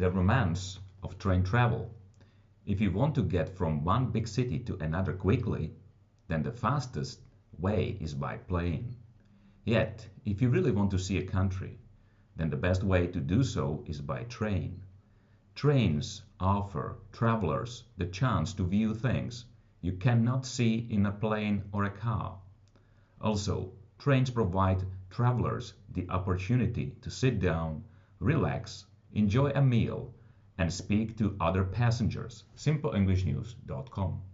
The romance of train travel. If you want to get from one big city to another quickly, then the fastest way is by plane. Yet, if you really want to see a country, then the best way to do so is by train. Trains offer travelers the chance to view things you cannot see in a plane or a car. Also, trains provide travelers the opportunity to sit down, relax, enjoy a meal, and speak to other passengers. SimpleEnglishNews.com